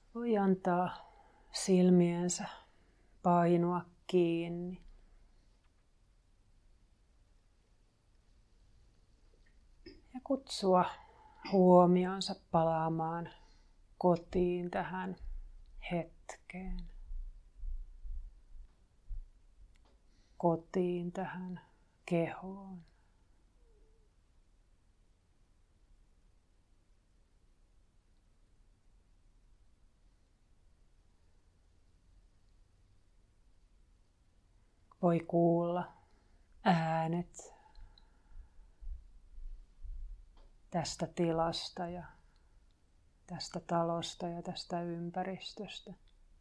Voi antaa silmiensä painua kiinni. Ja kutsua huomionsa palaamaan kotiin tähän hetkeen. Kotiin tähän kehoon. Voi kuulla äänet tästä tilasta ja tästä talosta ja tästä ympäristöstä.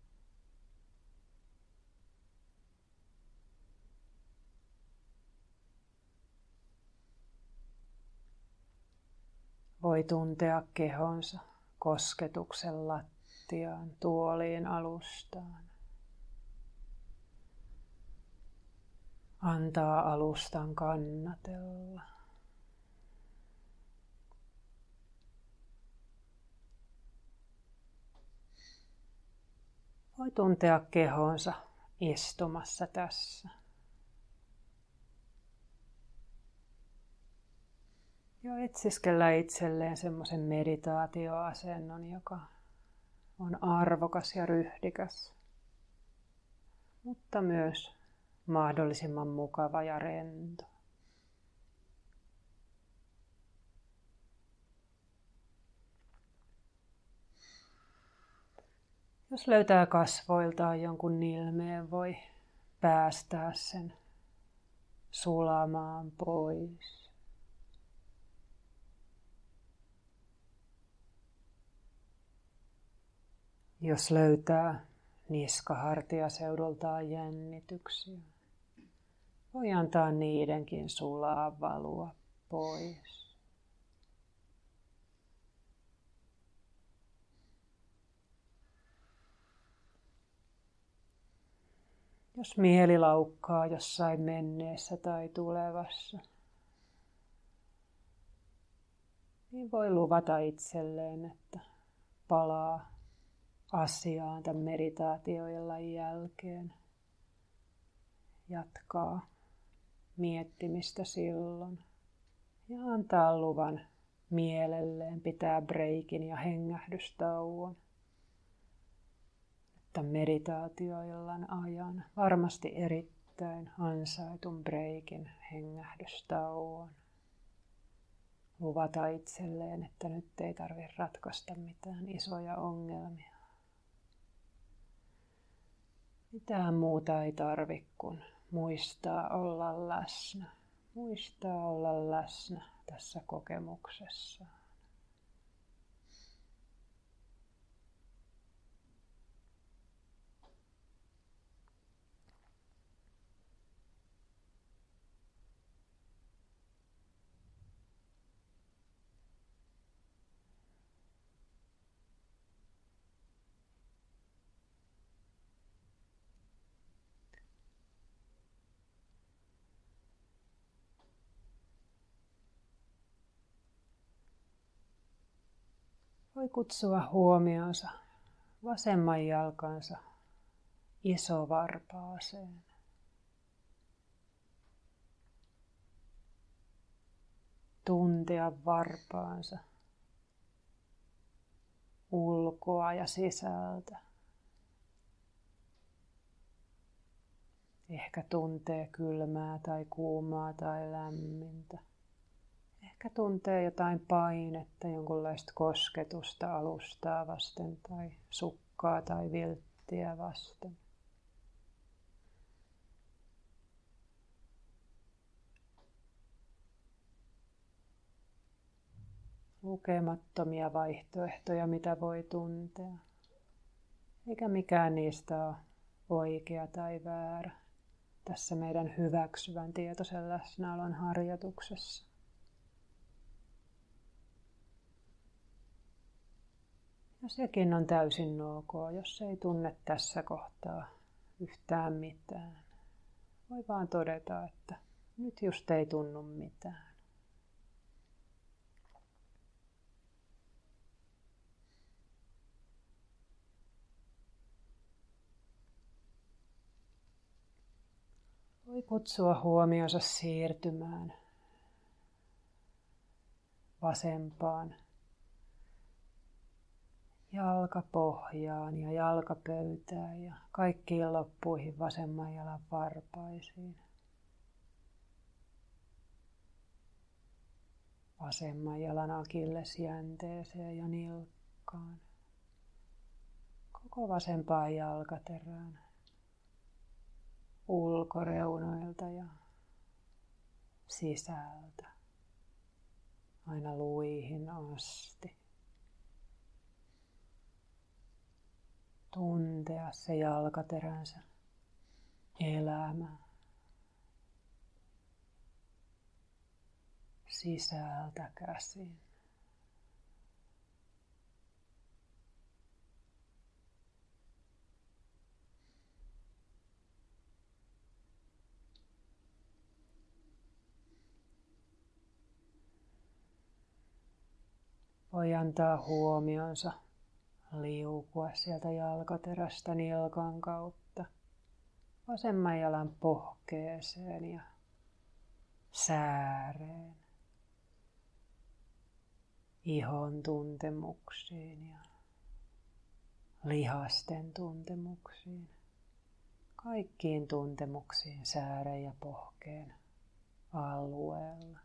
Voi tuntea kehonsa kosketuksen lattiaan, tuoliin, alustaan. Antaa alustan kannatella. Voi tuntea kehonsa istumassa tässä. Ja etsiskellä itselleen semmoisen meditaatioasennon, joka on arvokas ja ryhdikäs, mutta myös mahdollisimman mukava ja rento. Jos löytää kasvoiltaan jonkun ilmeen, voi päästää sen sulamaan pois. Jos löytää niskahartiaseudultaan jännityksiä, voi antaa niidenkin sulaa, valua pois. Jos mieli laukkaa jossain menneessä tai tulevassa, niin voi luvata itselleen, että palaa asiaan tämän meditaatioillan jälkeen. Jatkaa miettimistä silloin ja antaa luvan mielelleen pitää breikin ja hengähdystauon. Tämän meditaatioillan ajan varmasti erittäin ansaitun breikin, hengähdystauon. Luvata itselleen, että nyt ei tarvitse ratkaista mitään isoja ongelmia. Mitään muuta ei tarvitse kuin muistaa olla läsnä. Muistaa olla läsnä tässä kokemuksessa. Voi kutsua huomionsa vasemman jalkansa isovarpaaseen. Tuntea varpaansa ulkoa ja sisältä. Ehkä tuntee kylmää tai kuumaa tai lämmintä. Ehkä tuntee jotain painetta, jonkunlaista kosketusta alustaa vasten tai sukkaa tai vilttiä vasten. Lukemattomia vaihtoehtoja, mitä voi tuntea. Eikä mikään niistä ole oikea tai väärä tässä meidän hyväksyvän tietoisen läsnäolon harjoituksessa. Ja sekin on täysin ok, jos ei tunne tässä kohtaa yhtään mitään. Voi vaan todeta, että nyt just ei tunnu mitään. Voi kutsua huomionsa siirtymään vasempaan jalkapohjaan ja jalkapöytään ja kaikkiin loppuihin vasemman jalan varpaisiin. Vasemman jalan akillesjänteeseen ja nilkkaan. Koko vasempaan jalkaterään. Ulkoreunoilta ja sisältä. Aina luihin asti. Tuntea se jalkateränsä elämä. Sisältä käsin. Voi antaa huomionsa liukua sieltä jalkaterästä nilkan kautta vasemman jalan pohkeeseen ja sääreen, ihon tuntemuksiin ja lihasten tuntemuksiin, kaikkiin tuntemuksiin sääreen ja pohkeen alueella.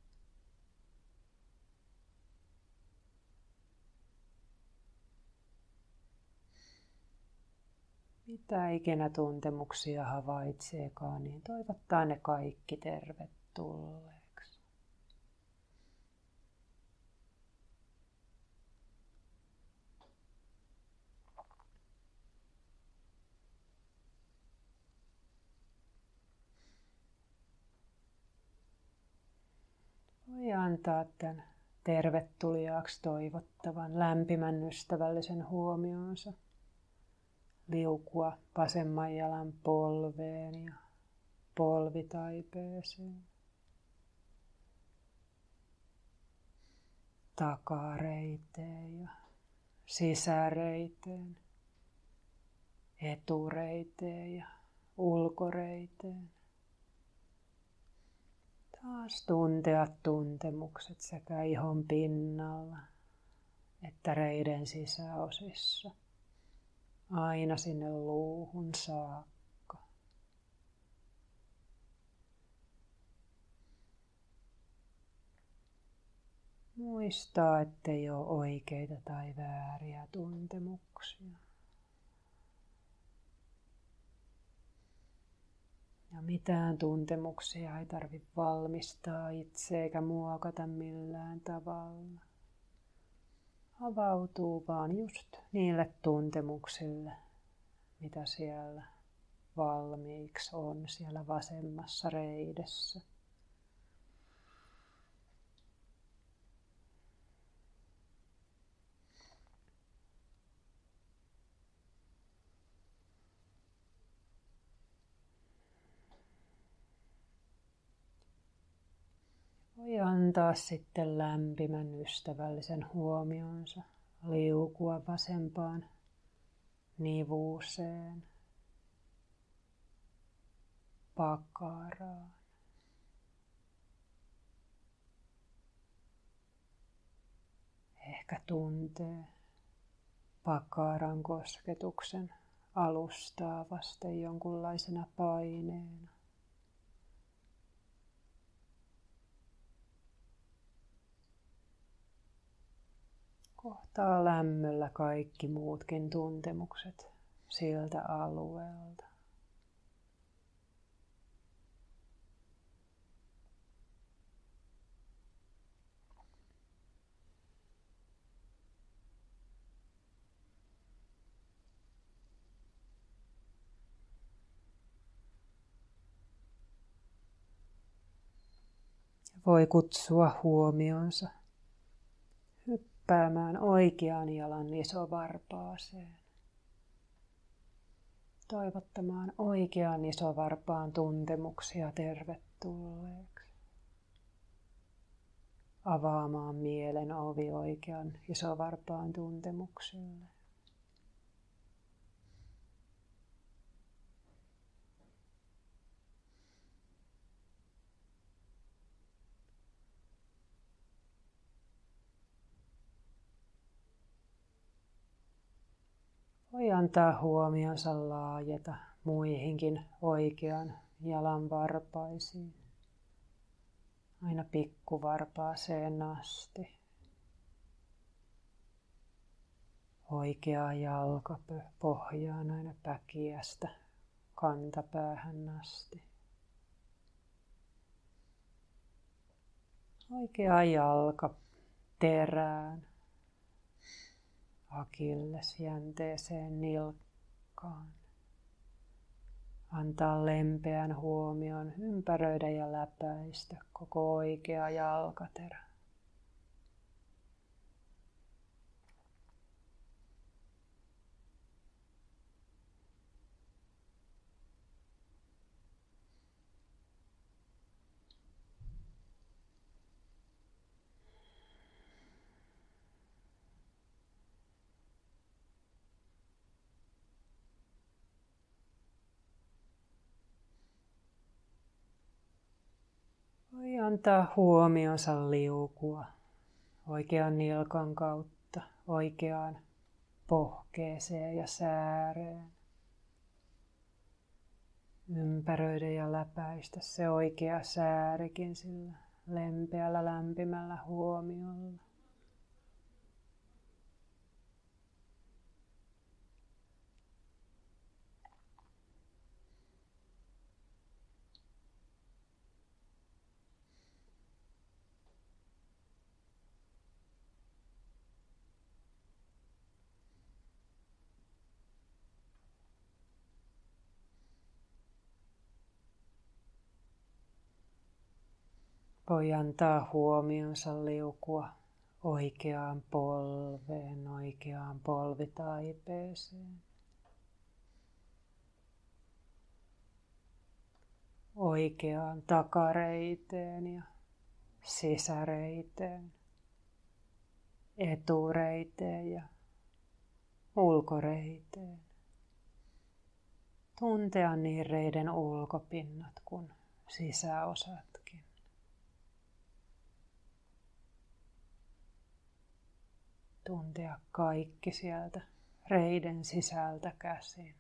Mitä ikinä tuntemuksia havaitseekaan, niin toivottaa ne kaikki tervetulleeksi. Voi antaa tämän tervetuliaaksi toivottavan lämpimän ystävällisen huomionsa. Liukua vasemman jalan polveen ja polvitaipeeseen. Takareiteen ja sisäreiteen. Etureiteen ja ulkoreiteen. Taas tuntea tuntemukset sekä ihon pinnalla että reiden sisäosissa. Aina sinne luuhun saakka. Muistaa, ettei ole oikeita tai vääriä tuntemuksia. Ja mitään tuntemuksia ei tarvitse valmistaa itse eikä muokata millään tavalla. Avautuu vaan just niille tuntemuksille, mitä siellä valmiiksi on siellä vasemmassa reidessä. Voi antaa sitten lämpimän ystävällisen huomionsa liukua vasempaan nivuuseen, pakaraan. Ehkä tuntee pakaran kosketuksen alustaa vasten jonkunlaisena paineena. Kohtaa lämmöllä kaikki muutkin tuntemukset siltä alueelta. Voi kutsua huomionsa hyppäämään oikean jalan isovarpaaseen. Toivottamaan oikean isovarpaan tuntemuksia tervetulleeksi. Avaamaan mielen ovi oikean isovarpaan tuntemuksille. Voi antaa huomionsa laajeta muihinkin oikean jalan varpaisiin, aina pikkuvarpaaseen asti. Oikea jalka pohjaan aina päkiästä kantapäähän asti. Oikea jalka terään, akillesjänteeseen nilkkaan. Antaa lempeän huomion ympäröidä ja läpäistä koko oikea jalkaterä. Voi antaa huomionsa liukua oikean nilkan kautta oikeaan pohkeeseen ja sääreen. Ympäröidä ja läpäistä se oikea säärikin sillä lempeällä lämpimällä huomiolla. Voi antaa huomionsa liukua oikeaan polveen, oikeaan polvitaipeeseen. Oikeaan takareiteen ja sisäreiteen, etureiteen ja ulkoreiteen. Tuntea niin reiden ulkopinnat kuin sisäosatkin. Tuntea kaikki sieltä reiden sisältä käsin.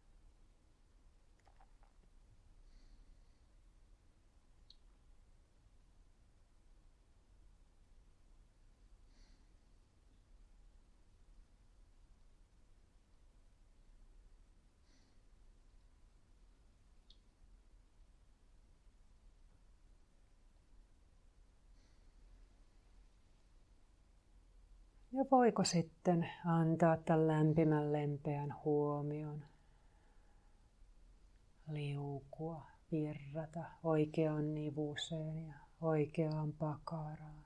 Ja voiko sitten antaa tämän lämpimän lempeän huomion liukua, virrata oikeaan nivuseen ja oikeaan pakaraan.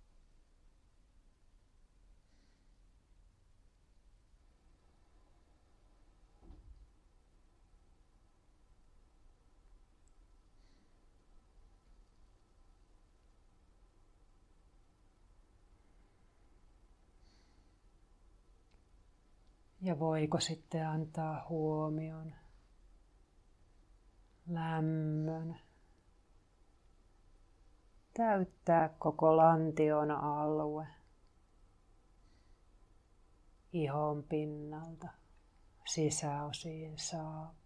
Ja voiko sitten antaa huomion lämmön täyttää koko lantion alue ihon pinnalta sisäosiin saakka.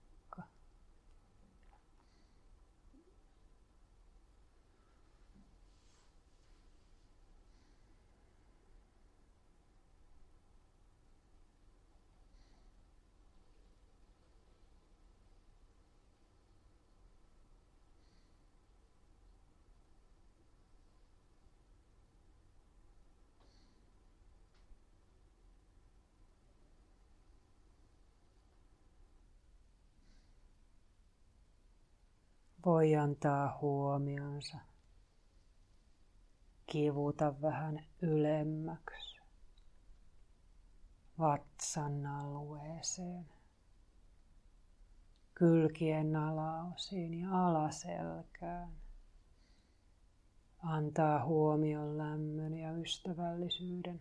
Voi antaa huomionsa kivuta vähän ylemmäksi vatsan alueeseen, kylkien alaosiin ja alaselkään. Antaa huomion lämmön ja ystävällisyyden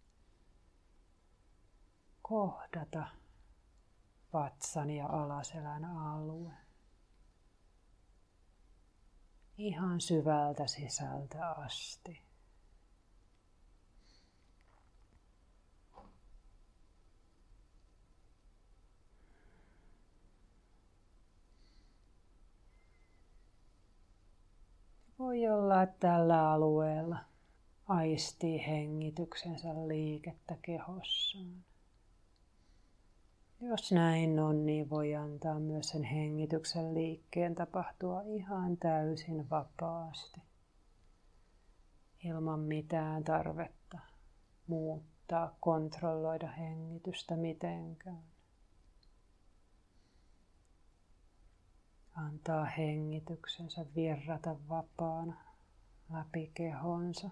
kohdata vatsan ja alaselän alue. Ihan syvältä sisältä asti. Voi olla, että tällä alueella aistii hengityksensä liikettä kehossaan. Jos näin on, niin voi antaa myös sen hengityksen liikkeen tapahtua ihan täysin vapaasti, ilman mitään tarvetta muuttaa, kontrolloida hengitystä mitenkään. Antaa hengityksensä virrata vapaana läpi kehonsa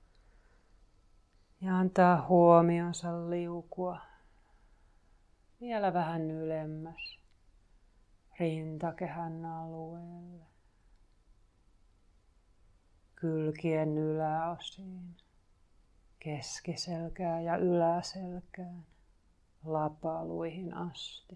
ja antaa huomionsa liukua vielä vähän ylemmäs rintakehän alueelle, kylkien yläosiin, keskiselkään ja yläselkään, lapaluihin asti.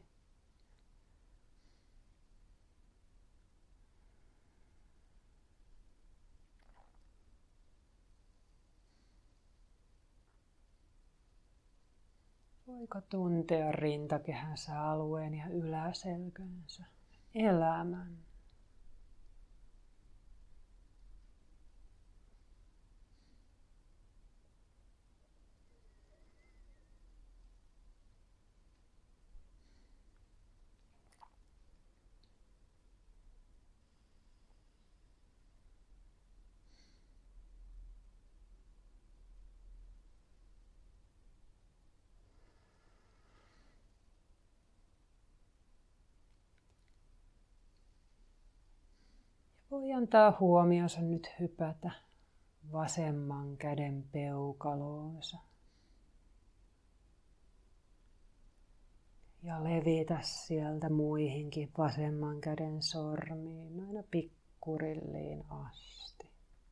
Voiko tuntea rintakehänsä alueen ja yläselkänsä elämän? Voi antaa huomionsa nyt hypätä vasemman käden peukaloonsa ja levitä sieltä muihinkin vasemman käden sormiin aina pikkurilliin asti.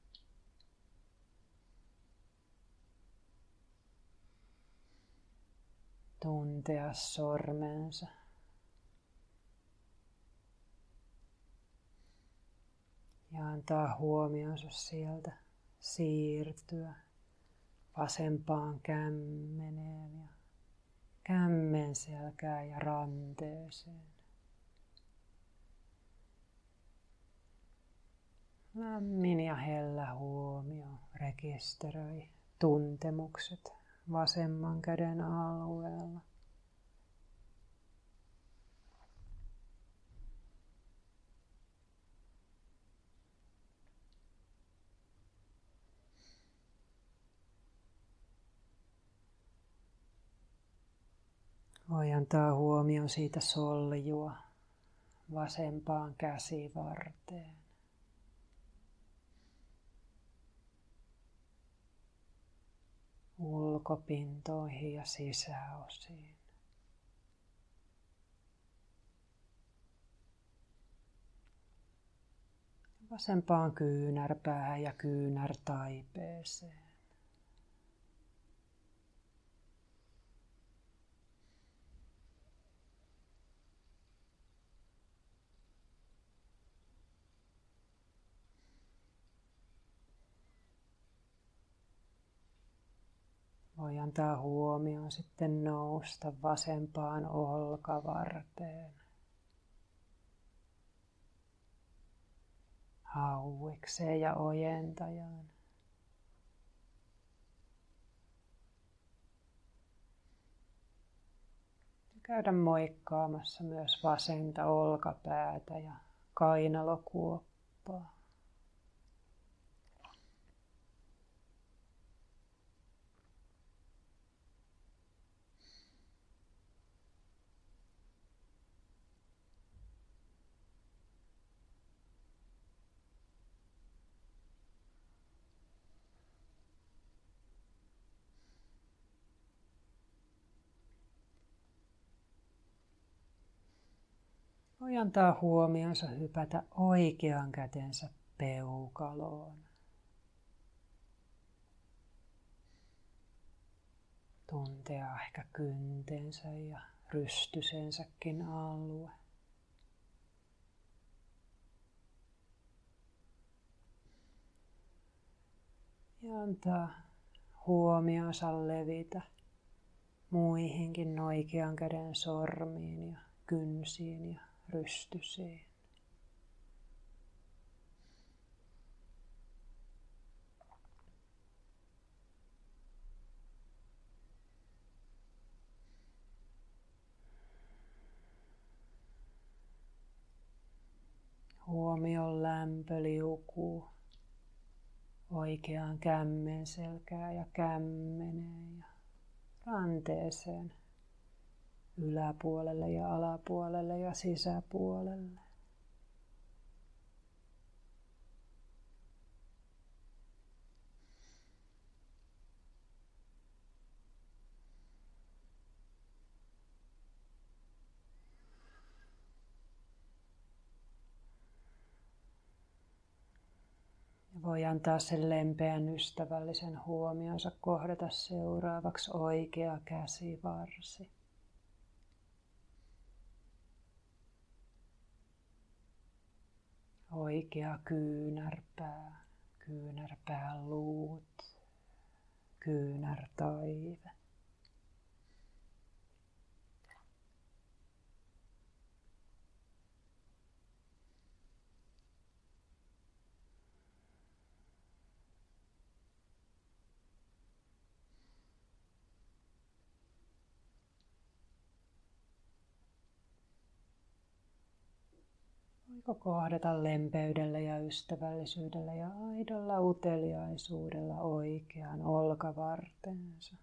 Tuntea sormensa. Ja antaa huomionsa sieltä siirtyä vasempaan kämmeneen ja kämmen selkään ja ranteeseen. Lämmin ja hellä huomio rekisteröi tuntemukset vasemman käden alueella. Voi antaa huomioon siitä soljua vasempaan käsivarteen. Ulkopintoihin ja sisäosiin. Vasempaan kyynärpäähän ja kyynärtaipeeseen. Voi antaa huomioon sitten nousta vasempaan olkavarteen, hauikseen ja ojentajaan. Käydä moikkaamassa myös vasenta olkapäätä ja kainalokuoppaa. Voi antaa huomionsa hypätä oikean kätensä peukaloon. Tuntea ehkä kyntensä ja rystysensäkin alue. Ja antaa huomionsa levitä muihinkin oikean käden sormiin ja kynsiin ja rystysiin. lämpö liukuu oikeaan kämmen selkään ja kämmeneen ja ranteeseen, yläpuolelle ja alapuolelle ja sisäpuolelle. Voi antaa sen lempeän ystävällisen huomionsa kohdata seuraavaksi oikea käsivarsi. Oikea kyynärpää, kyynärpään luut, kyynärtaive. Voiko kohdata lempeydellä ja ystävällisyydellä ja aidolla uteliaisuudella oikean olkavartensa?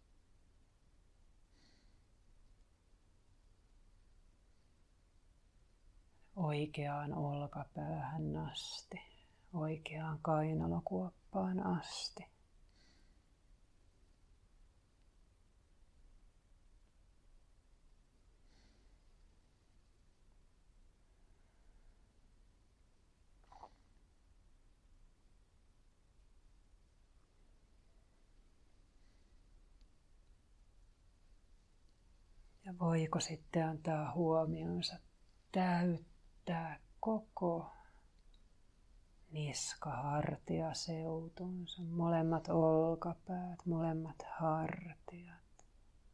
Oikeaan olkapäähän asti, oikeaan kainalokuoppaan asti. Ja voiko sitten antaa huomionsa täyttää koko niska-hartiaseutunsa, molemmat olkapäät, molemmat hartiat,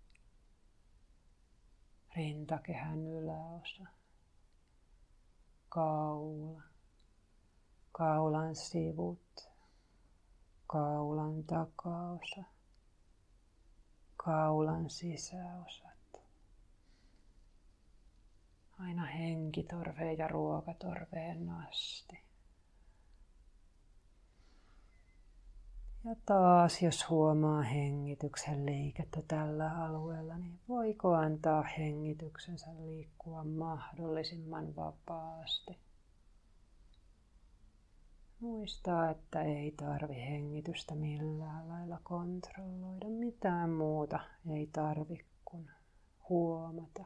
rintakehän yläosa, kaula, kaulan sivut, kaulan takaosa, kaulan sisäosat. Aina henkitorveen ja ruokatorveen asti. Ja taas jos huomaa hengityksen liikettä tällä alueella, niin voiko antaa hengityksensä liikkua mahdollisimman vapaasti. Muistaa, että ei tarvi hengitystä millään lailla kontrolloida, mitään muuta ei tarvi kuin huomata.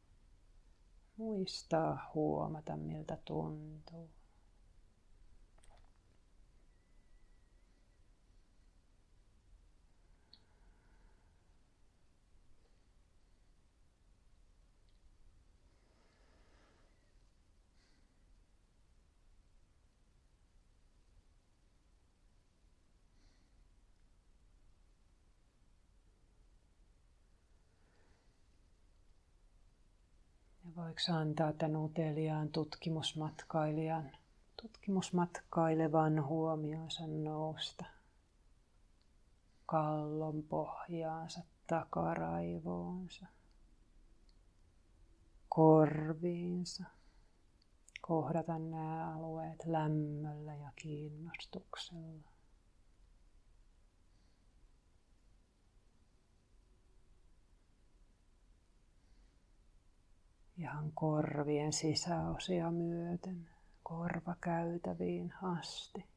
Muistaa huomata, miltä tuntuu. Voiko antaa tämän uteliaan tutkimusmatkailevan huomionsa nousta kallon pohjaansa, takaraivoonsa, korviinsa. Kohdata nämä alueet lämmöllä ja kiinnostuksella. Ihan korvien sisäosia myöten, korvakäytäviin asti.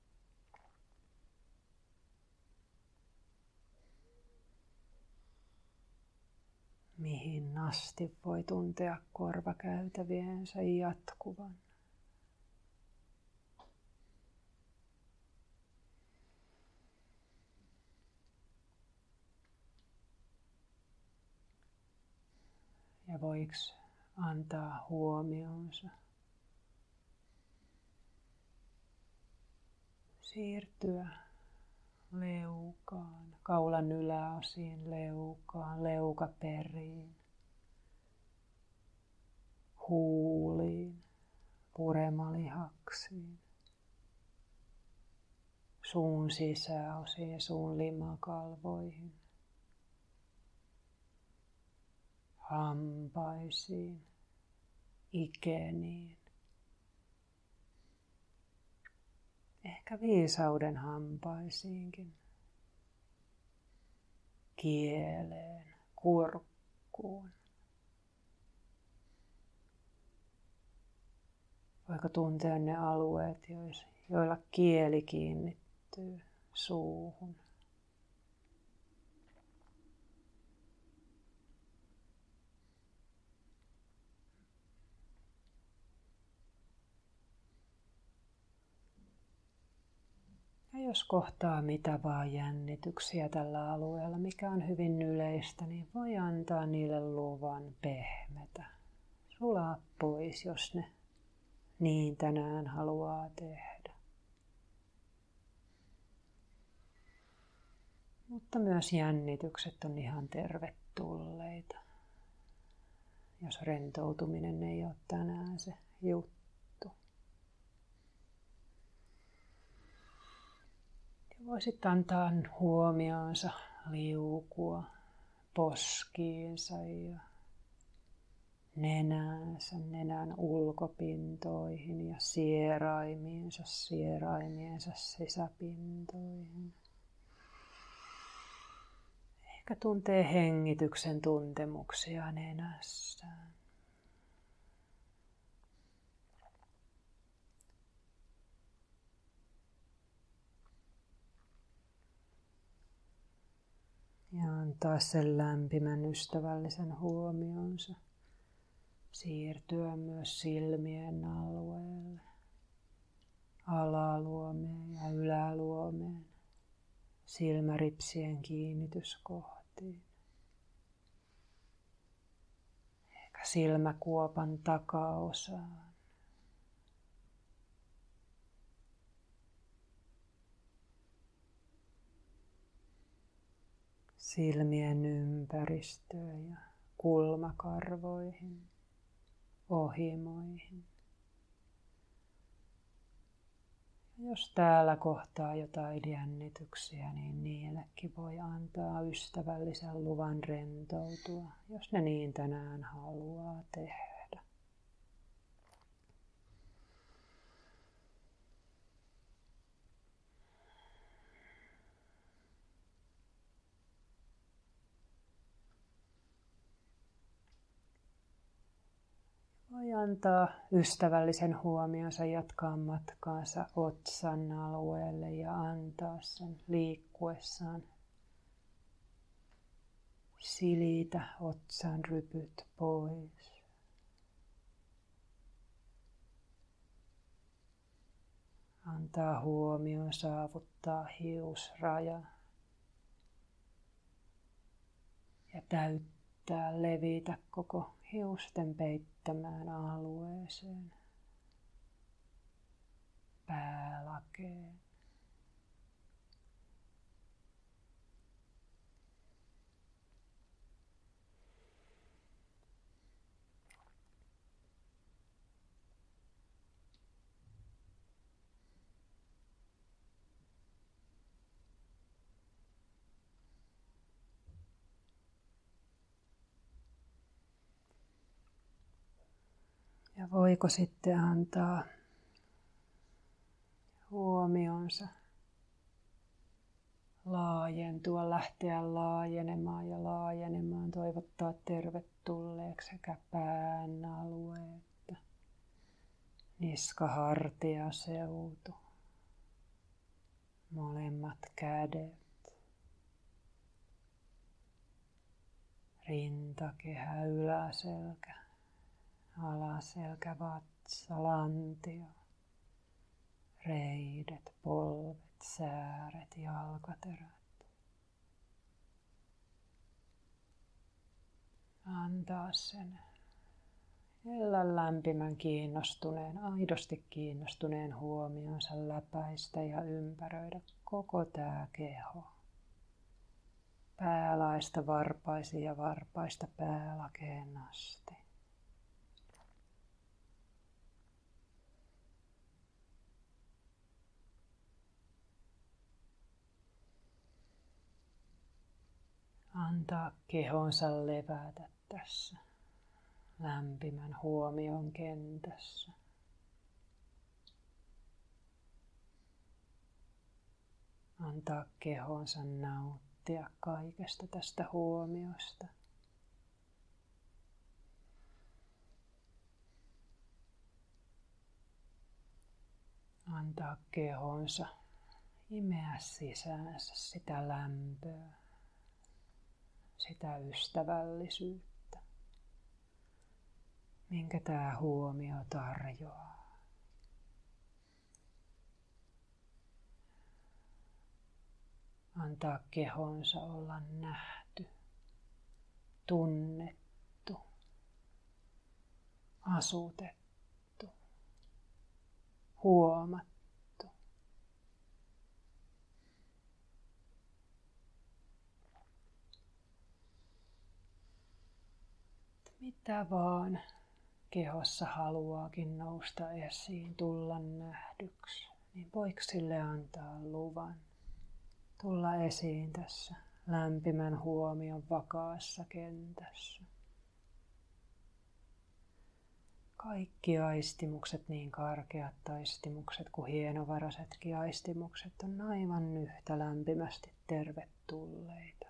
Mihin asti voi tuntea korvakäytäviensä jatkuvan. Ja voiko antaa huomionsa siirtyä leukaan, kaulan yläosiin leukaan, leukaperiin, huuliin, puremalihaksiin, suun sisäosiin, suun limakalvoihin, hampaisiin, ikeniin, Ehkä viisauden hampaisiinkin, kieleen, kurkkuun. Voiko tuntea ne alueet, joilla kieli kiinnittyy suuhun. Ja jos kohtaa mitä vaan jännityksiä tällä alueella, mikä on hyvin yleistä, niin voi antaa niille luvan pehmetä. Sulaa pois, jos ne niin tänään haluaa tehdä. Mutta myös jännitykset on ihan tervetulleita, jos rentoutuminen ei ole tänään se juttu. Ja voisit antaa huomionsa liukua poskiinsa ja nenäänsä, nenän ulkopintoihin ja sieraimiensa sisäpintoihin. Ehkä tuntee hengityksen tuntemuksia nenässään. Ja antaa sen lämpimän ystävällisen huomionsa siirtyä myös silmien alueelle, alaluomeen ja yläluomeen, silmäripsien kiinnityskohtiin. Ehkä silmäkuopan takaosaan. Silmien ympäristöön ja kulmakarvoihin, ohimoihin. Jos täällä kohtaa jotain jännityksiä, niin niillekin voi antaa ystävällisen luvan rentoutua, jos ne niin tänään haluaa tehdä. Voi antaa ystävällisen huomionsa jatkaa matkaansa otsan alueelle ja antaa sen liikkuessaan silitä otsan rypyt pois. Antaa huomioon saavuttaa hiusraja ja täyttää, levitä koko hiusten peittämään alueeseen, päälakeen. Ja voiko sitten antaa huomionsa laajentua, lähteä laajenemaan, toivottaa tervetulleeksi sekä pään alue että niska-hartiaseutu, molemmat kädet, rintakehä, yläselkä, alaselkä, vatsa, lantio, reidet, polvet, sääret, jalkaterät. Antaa sen hellan lämpimän kiinnostuneen, aidosti kiinnostuneen huomionsa läpäistä ja ympäröidä koko tää keho. Päälaista varpaisiin ja varpaista päälakeen asti. Antaa kehonsa levätä tässä lämpimän huomion kentässä. Antaa kehonsa nauttia kaikesta tästä huomiosta. Antaa kehonsa imeä sisäänsä sitä lämpöä, sitä ystävällisyyttä, minkä tämä huomio tarjoaa. Antaa kehonsa olla nähty, tunnettu, asutettu, huomattu. Mitä vaan kehossa haluaakin nousta esiin, tulla nähdyksi, niin voiko sille antaa luvan? Tulla esiin tässä lämpimän huomion vakaassa kentässä. Kaikki aistimukset, niin karkeat aistimukset kuin hienovaraisetkin aistimukset, on aivan yhtä lämpimästi tervetulleita.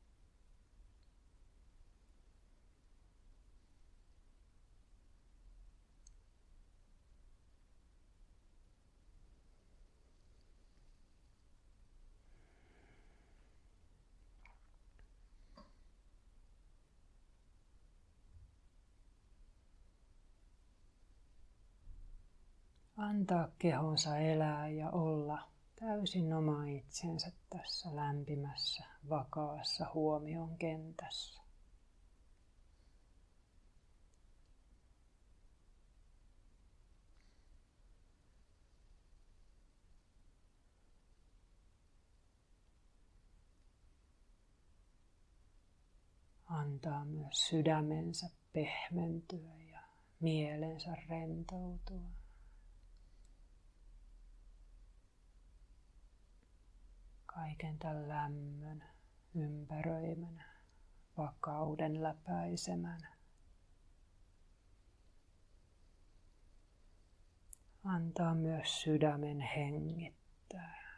Antaa kehonsa elää ja olla täysin oma itsensä tässä lämpimässä, vakaassa huomion kentässä. Antaa myös sydämensä pehmentyä ja mielensä rentoutua. Kaiken tämän lämmön ympäröimänä, vakauden läpäisemänä. Antaa myös sydämen hengittää.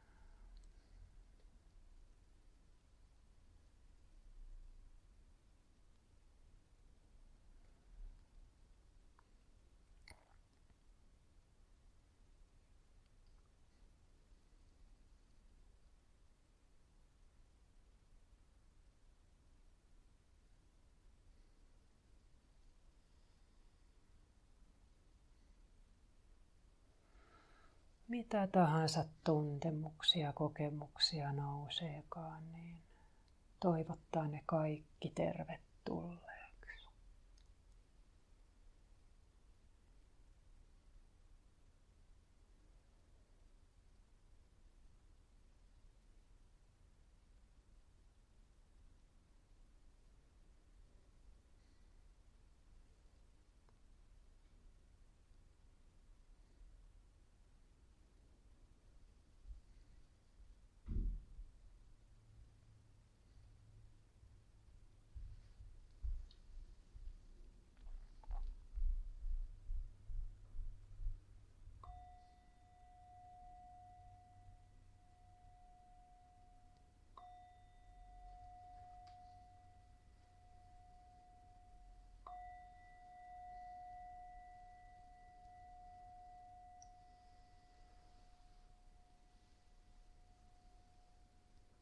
Mitä tahansa tuntemuksia, kokemuksia nouseekaan, niin toivottaa ne kaikki tervetulleeksi.